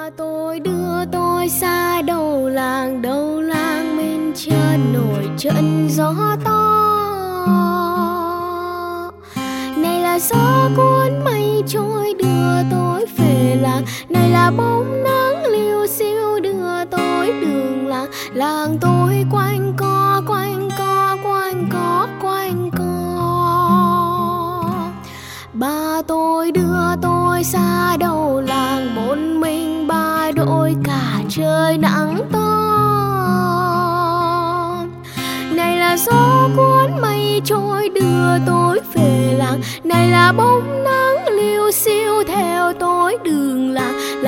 Ba tôi đưa tôi xa đầu làng bên trên nổi trận gió to. Này là gió cuốn mây trôi đưa tôi về làng, này là bóng nắng liu xiu đưa tôi đường làng. Làng tôi quanh co quanh co quanh co quanh co. Ba tôi đưa tôi xa đầu làng, một mình ba đội cả trời nắng to. Này là gió cuốn mây trôi đưa tôi về làng, này là bóng nắng liu xiu theo tôi đường làng.